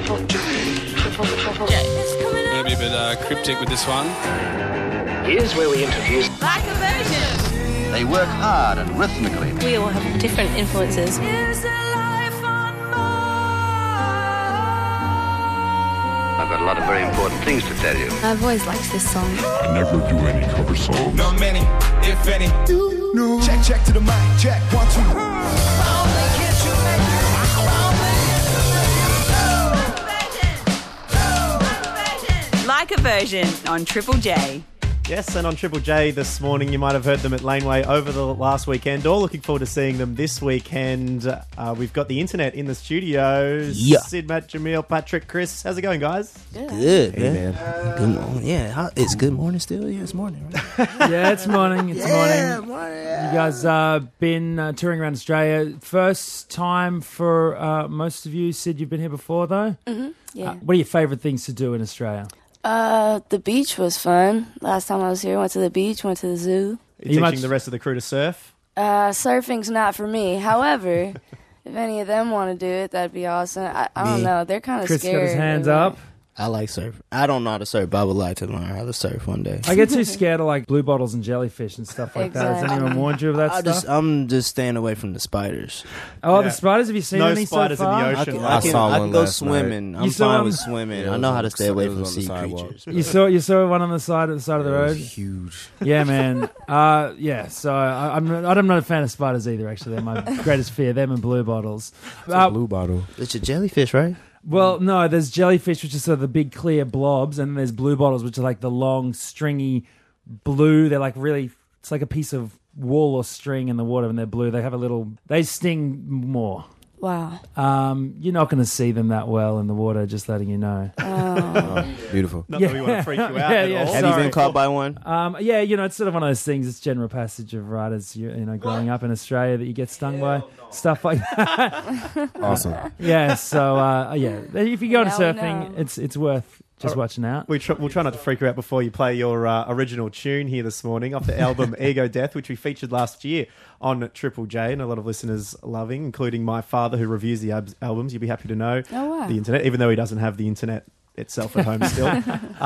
Gonna be a bit cryptic with this one. Here's where we introduce Like a Virgin. They work hard and rhythmically. We all have different influences. I've got a lot of very important things to tell you. I've always liked this song. I never do any cover songs. Not many, if any. No. Check to the mic, check, 1, 2. Like a Virgin on Triple J. Yes, and on Triple J this morning, you might have heard them at Laneway over the last weekend, or looking forward to seeing them this weekend. We've got the internet in the studios. Yeah. Sid, Matt, Jamil, Patrick, Chris. How's it going, guys? Good, man. Good morning. Yeah, it's good morning still. Yeah, it's morning, right? Yeah, it's morning. It's Yeah, morning. You guys been touring around Australia. First time for most of you. Sid, you've been here before, though? Mm-hmm. Yeah. What are your favourite things to do in Australia? The beach was fun. Last time I was here, went to the beach, went to the zoo. Are you teaching the rest of the crew to surf? Surfing's not for me. However, if any of them want to do it, that'd be awesome. I don't know. They're kind of Chris scared. got his hands up. I like surf. I don't know how to surf, but I would like to learn how to surf one day. I get too scared of like blue bottles and jellyfish and stuff like that. Has anyone warned you of that stuff? I'm just staying away from the spiders. Oh, the spiders? Have you seen any spiders so far? in the ocean. I saw can one go last swimming. night. I'm You saw fine one? with swimming. Yeah, I know how to stay away it from was on the sea sidewalk. creatures. You saw one on the side of the It road? was huge. Yeah, man. Yeah, so I'm not a fan of spiders either, actually. They're my greatest fear, them and blue bottles. It's a blue bottle. It's a jellyfish, right? Well, no, there's jellyfish, which are sort of the big clear blobs, and there's blue bottles, which are like the long, stringy blue. They're like really, it's like a piece of wool or string in the water, and they're blue. They have they sting more. Wow. You're not going to see them that well in the water, just letting you know. Beautiful. Not that we want to freak you out at all. Have you been caught by one? Yeah, it's sort of one of those things. It's general passage of right as growing up in Australia that you get stung by stuff like that. Awesome. Yeah, so if you go into Now we surfing, know. it's worth just watching out. We'll try not to freak you out before you play your original tune here this morning off the album Ego Death, which we featured last year on Triple J, and a lot of listeners loving, including my father who reviews the albums. You'll be happy to know Oh, wow. the internet, even though he doesn't have the internet itself at home still.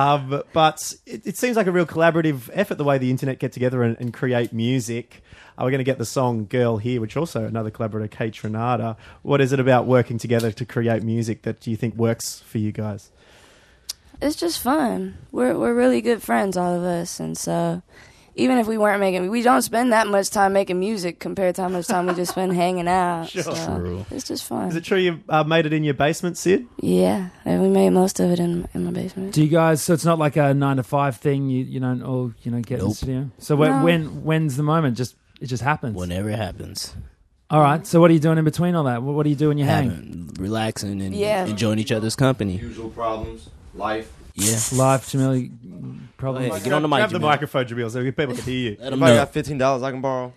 But it seems like a real collaborative effort, the way the internet get together and create music. We're going to get the song Girl here, which also another collaborator, Kate Trinata. What is it about working together to create music that you think works for you guys? It's just fun. We're really good friends, all of us, and so even if we weren't we don't spend that much time making music compared to how much time we just spend hanging out. Sure. So True. it's just fun. Is it true you made it in your basement, Sid? Yeah, and we made most of it in my basement. Do you guys? So it's not like a 9 to 5 thing. You don't all get in the Nope. studio. So No. when's the moment? It just happens. Whenever it happens. All right. So what are you doing in between all that? What do you do when you hang? Relaxing and Yeah. enjoying each other's company. Usual problems, life. Yeah. Live, Jamil. Probably. Hey, get on the mic, Grab the Jamil. microphone, Jamil, so people can hear you. Let 'em If I know. got $15 I can borrow.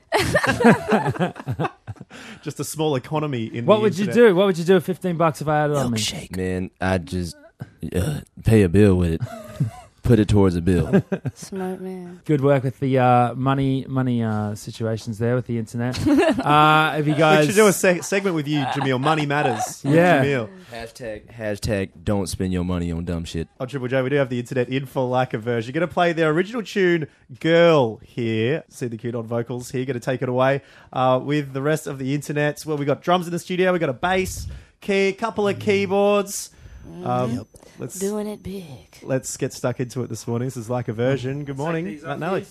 Just a small economy in What the would you internet. do? What would you do with $15 if I had it on me? Milkshake. Man, I just pay a bill with it. Put it towards a bill. Smart man. Good work with the money situations there with the internet. Have you We guys? should do a segment with you, Jamil. Money matters. with Yeah. Jamil. Hashtag don't spend your money on dumb shit. On Triple J, we do have the internet in for like a version. You're going to play their original tune, Girl, here. See the cute on vocals here. Going to take it away with the rest of the internet. Well, we got drums in the studio. We got a bass, couple of keyboards. Let's Doing it big. Let's get stuck into it this morning. This is like a version. Good morning, Matt and Alex.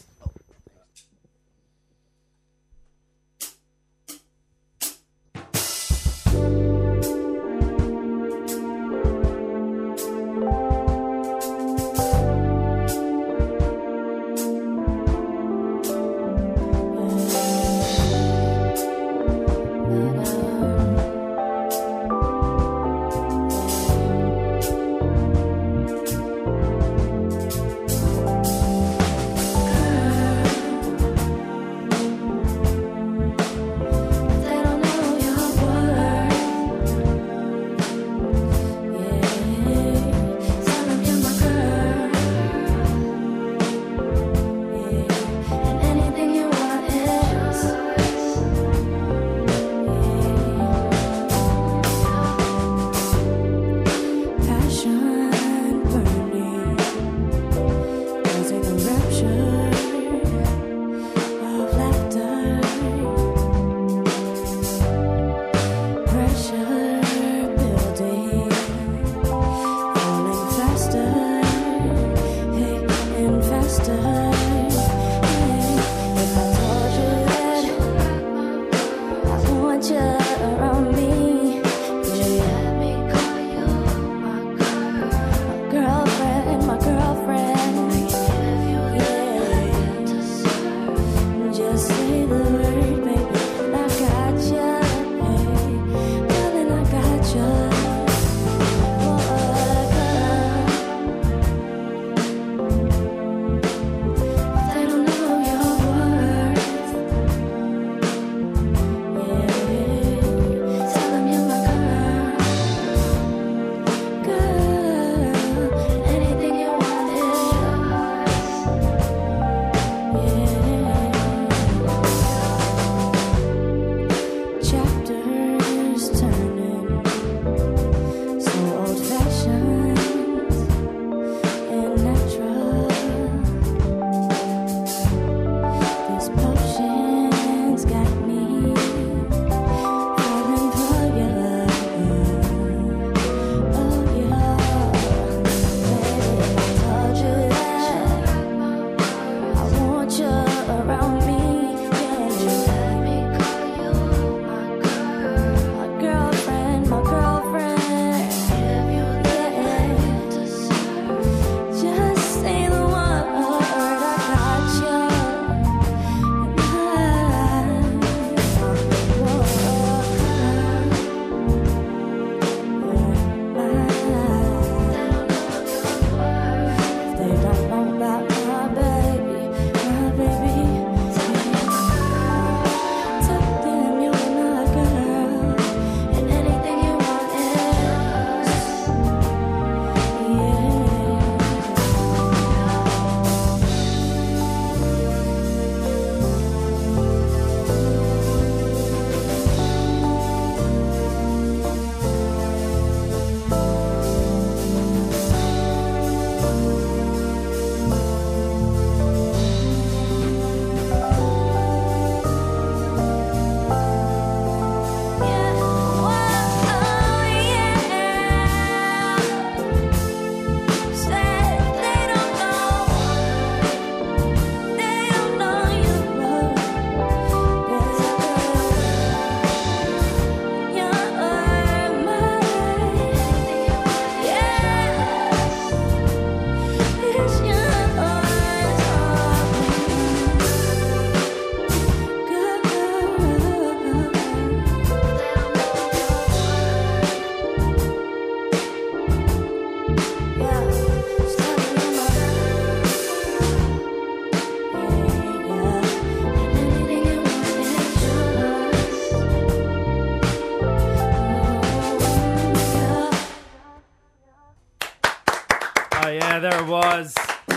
yeah, there it was.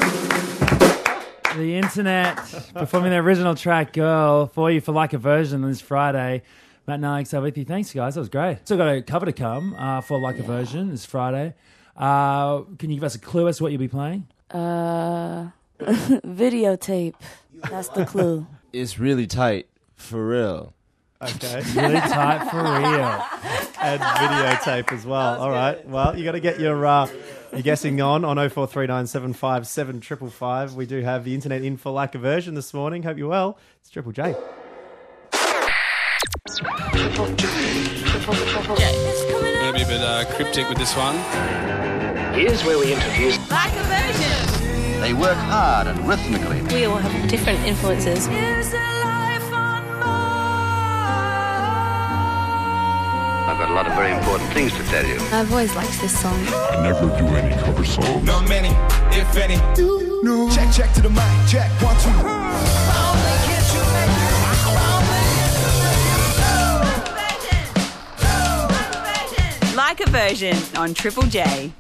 The internet performing the original track "Girl" for you for Like a Version this Friday. Matt and Alex are with you. Thanks, guys. That was great. Still got a cover to come for Like a Version this Friday. Can you give us a clue as to what you'll be playing? Videotape. That's the clue. It's really tight, for real. Okay. Really tight for real. And videotape as well. All right. Well, you got to get your guessing on 0439757555. We do have the internet in for Like a Version this morning. Hope you're well. It's Triple J. Triple J. Going to be a bit cryptic with this one. Here's where we introduce Like a Version. They work hard and rhythmically. We all have different influences. I've got a lot of very important things to tell you. I've always liked this song. I never do any cover songs. Not many, if any. No. Check to the mic. Check 1, 2. Like a Version on Triple J.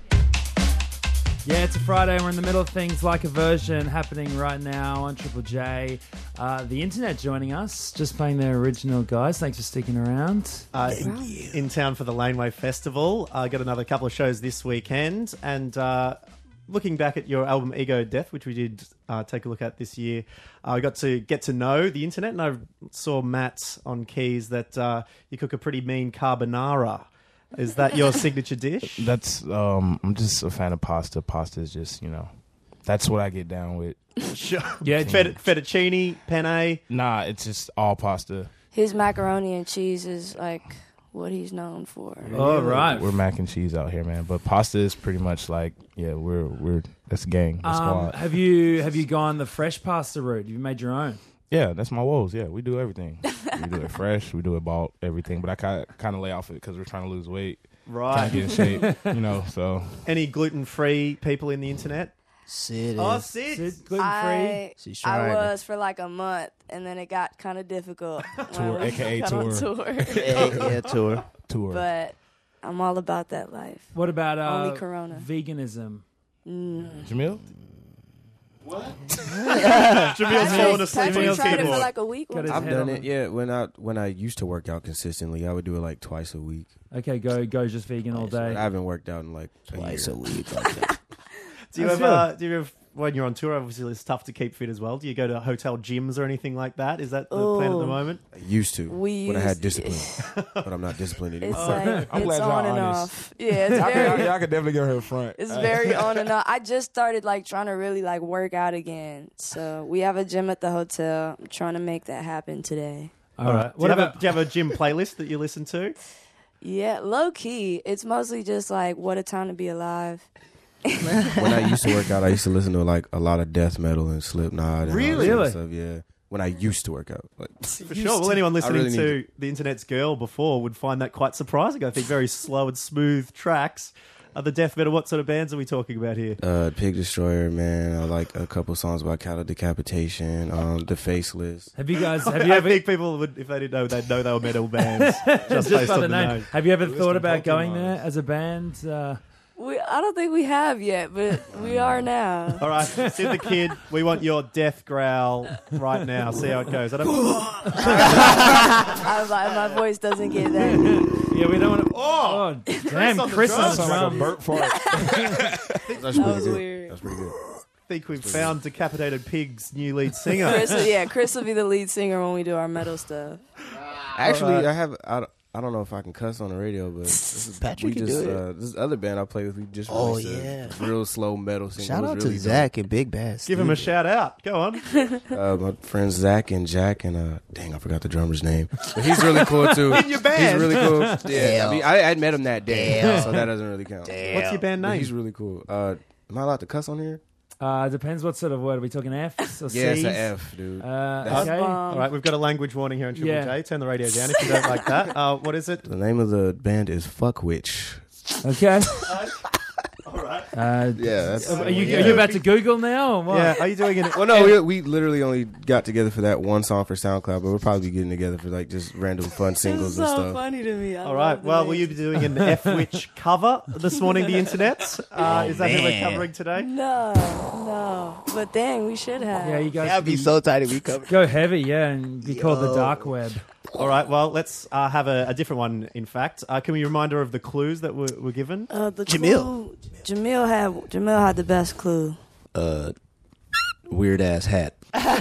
Yeah, it's a Friday and we're in the middle of things. Like a Version happening right now on Triple J. The internet joining us, just playing their original, guys. Thanks for sticking around. In town for the Laneway Festival. Got another couple of shows this weekend. And looking back at your album Ego Death, which we did take a look at this year, I got to get to know the internet. And I saw Matt on keys that you cook a pretty mean carbonara. Is that your signature dish? That's I'm just a fan of pasta. Pasta is just, that's what I get down with. Sure. Yeah, fettuccine, penne. Nah, it's just all pasta. His macaroni and cheese is like what he's known for. Oh, right. We're mac and cheese out here, man. But pasta is pretty much like, yeah, we're that's a gang, a squad. Have you gone the fresh pasta route? Have you made your own? Yeah, that's my woes. Yeah, we do everything. We do it fresh. We do it bought, everything. But I kind of lay off it because we're trying to lose weight. Right. Trying to get in shape, so. Any gluten-free people in the internet? Sid. Oh, Sid. Gluten-free? I was for like a month, and then it got kind of difficult. Tour, a.k.a. tour. Yeah, tour. But I'm all about that life. What about only Corona. Veganism? Jamil? What? Jamil's falling asleep on his tried it keyboard. for like a week. I've done it, yeah. When I used to work out consistently, I would do it like twice a week. Okay, go just vegan all day. I haven't worked out in like Twice a week. Do you ever, when you're on tour, obviously it's tough to keep fit as well. Do you go to hotel gyms or anything like that? Is that the plan at the moment? I used to when I had discipline, but I'm not disciplined anymore. It's like, I'm glad it's y'all on and honest. off. Yeah, it's very, y'all could definitely get her in front. it's very on and off. I just started like trying to really like work out again. So we have a gym at the hotel. I'm trying to make that happen today. All right. Do you have a gym playlist that you listen to? Yeah, low key. It's mostly just like what a time to be alive. When I used to work out, I used to listen to like a lot of death metal and Slipknot. And Really? all that stuff, yeah. When I used to work out, For sure. Well, anyone listening really to The Internet's Girl before would find that quite surprising. I think very slow and smooth tracks. The death metal, what sort of bands are we talking about here? Pig Destroyer, man. I like a couple songs about Cattle Decapitation, The Faceless. Have you guys? I think people would, if they didn't know, they'd know they were metal bands just based by on the the name. name. Have you ever thought about going there as a band? I don't think we have yet, but we are now. All right, Sid the Kid, we want your death growl right now. See how it goes. My voice doesn't get that. Yeah, we don't want to. Oh, damn, Chris on the Sounds like a burp fart. That's That pretty was good. weird. That's pretty good. I think we've found Decapitated Pig's new lead singer. Chris will be the lead singer when we do our metal stuff. Actually, All right. I don't know if I can cuss on the radio, but Patrick can do it. this other band I play with, we just released a real slow metal single. Shout It was out really to Zach and Big Bass. Give him a shout out. Go on. dope. My friends Zach and Jack and dang, I forgot the drummer's name, but he's really cool too. In your band? He's really cool. Yeah, Damn. I mean, I met him that day, Damn. so that doesn't really count. What's your band But name? he's really cool. Am I allowed to cuss on here? Depends what sort of word. Are we talking F's or C's? Yeah, it's an F, dude. Okay. All right, we've got a language warning here on Triple Yeah. J. Turn the radio down if you don't like that. What is it? The name of the band is Fuck Witch. Okay. That's Are you about to Google now? Or what? Yeah, are you doing it? Well, no, we literally only got together for that one song for SoundCloud, but we'll probably be getting together for like just random fun singles It's and so stuff. funny to me. All right. Well, will you be doing an F-Witch cover this morning, the internet? Is that who we're covering today? No. But dang, we should have. Yeah, you guys That'd be so tight if we covered. go heavy, and be called the dark web. All right. Well, let's have a different one. In fact, can we remind her of the clues that were given? Jamil had the best clue. Weird ass hat.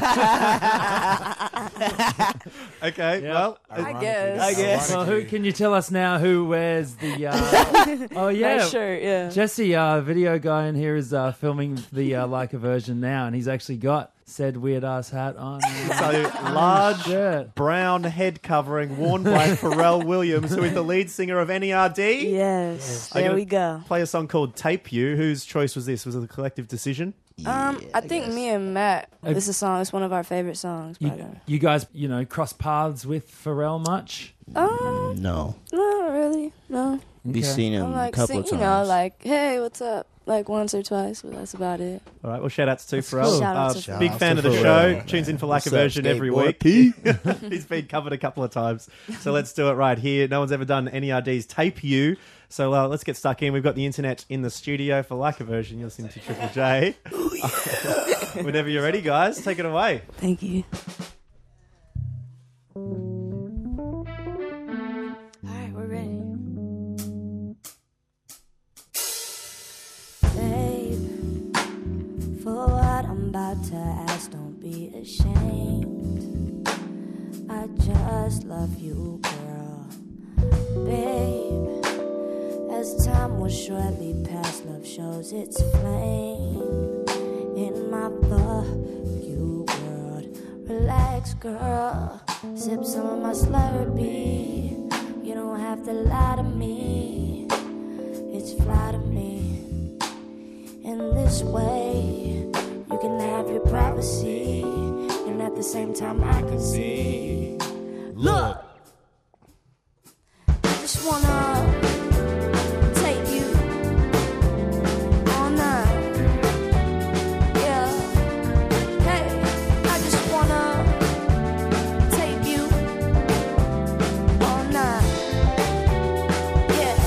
Okay. Yeah. Well, I guess. Well, who can you tell us now who wears the? Oh yeah, Nice shirt, yeah. Jesse, video guy in here is filming the Leica version now, and he's actually got said weird ass hat on. so large Shirt. brown head covering worn by Pharrell Williams, who is the lead singer of NERD. Yes. I'm There gonna we go. Play a song called "Tape You." Whose choice was this? Was it a collective decision? I think me and Matt. This is a song. It's one of our favorite songs. By them. You guys, cross paths with Pharrell much? No. Not really. No. Be seen him I'm a like, couple of times. like, hey, what's up? Like once or twice, but that's about it. All right. Well, shout outs to That's Pharrell. cool. Shout out to Pharrell. Big fan of the show. Tunes in for Like a Version every week. He's been covered a couple of times. So let's do it right here. No one's ever done NERD's Tape You. So let's get stuck in. We've got the internet in the studio for Like a Version. You're listening to Triple J. Whenever you're ready, guys, take it away. Thank you. Alright, we're ready. Babe, for what I'm about to ask, don't be ashamed. I just love you, girl. Babe, as time will shortly pass, love shows its flame in my you world. Relax, girl. Sip some of my Slurpee. You don't have to lie to me. It's fly to me. In this way, you can have your privacy, and at the same time, I can see. Look, I just wanna take you all night. Yeah. Hey, I just wanna take you all night. Yeah.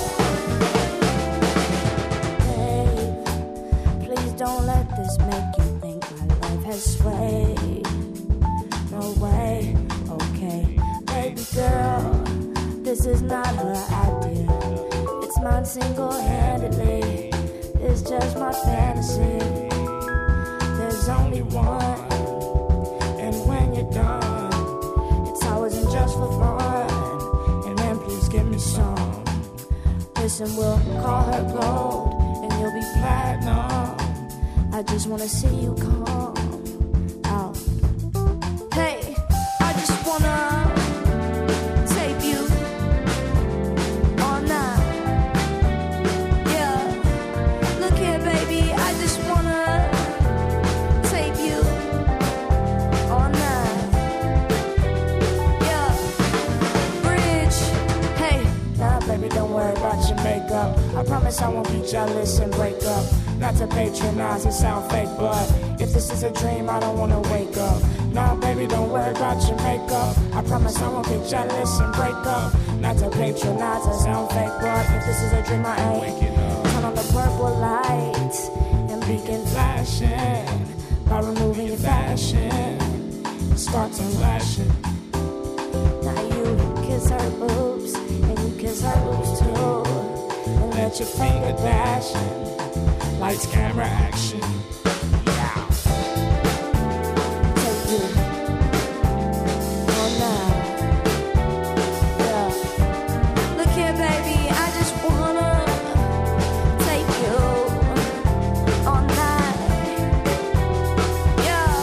Hey, please don't let this make you think my life has swayed. No way. Okay, baby girl, this is not her idea. It's mine single-handedly. It's just my fantasy. There's only one, and when you're done, it's always and just for fun. And then please give me some. Listen, we'll call her gold, and you'll be platinum. I just wanna see you come out. Hey, I just wanna tape you all night. Yeah, look here, baby, I just wanna tape you all night. Yeah, bridge. Hey, nah, baby, don't worry about your makeup. I promise I won't be jealous and break up. Not to patronize and sound fake, but if this is a dream, I don't wanna wake up. Nah, baby, don't worry about your makeup. I promise I won't get jealous and break up. Not to patronize or sound fake, but if this is a dream, I ain't waking up. Turn on the purple lights and begin flashing. By removing your fashion, start to flashing. Now you kiss her boobs, and you kiss her boobs too. And let your finger dashing. Lights, camera, action. Yeah. Take you all night. Yeah. Look here, baby, I just wanna take you all night. Yeah.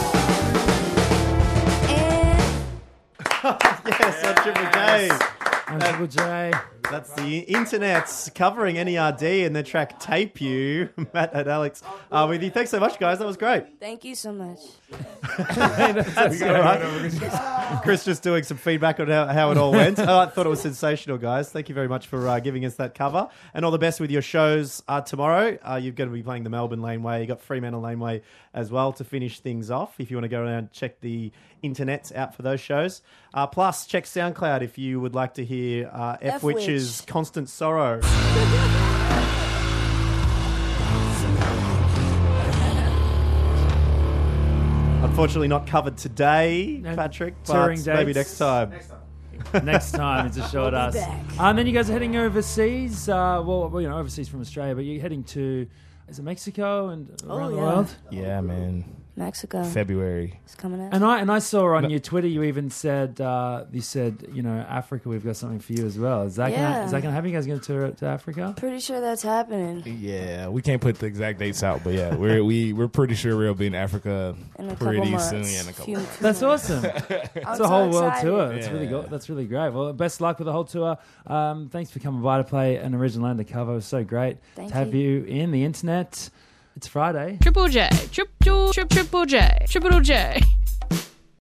And Yes, on Triple J. On Triple J. That's the internet's covering NERD and their track Tape You. Matt and Alex are with you. Thanks so much, guys. That was great. Thank you so much. That's all right. Chris just doing some feedback on how it all went. I thought it was sensational, guys. Thank you very much for giving us that cover. And all the best with your shows tomorrow. You're going to be playing the Melbourne Laneway. You got Fremantle Laneway as well to finish things off. If you want to go around and check the internet out for those shows. Plus, check SoundCloud if you would like to hear F Witch's Constant Sorrow. Unfortunately not covered today, Patrick, but maybe next time. Next time, it's a short ass. Then you guys are heading overseas. Overseas from Australia, but you're heading to, is it Mexico and around the world? Yeah, man. Mexico. February. It's coming out. And I saw on your Twitter you even said Africa, we've got something for you as well. Is that gonna happen? You guys going to tour to Africa? Pretty sure that's happening. Yeah, we can't put the exact dates out, but yeah, we're pretty sure we'll be in Africa pretty soon. Yeah, in a couple months. That's awesome. It's a whole world tour. That's really good. That's really great. Well, best of luck with the whole tour. Thanks for coming by to play an original undercover. It was so great to have you in the internet. It's Friday. Triple J. Triple J.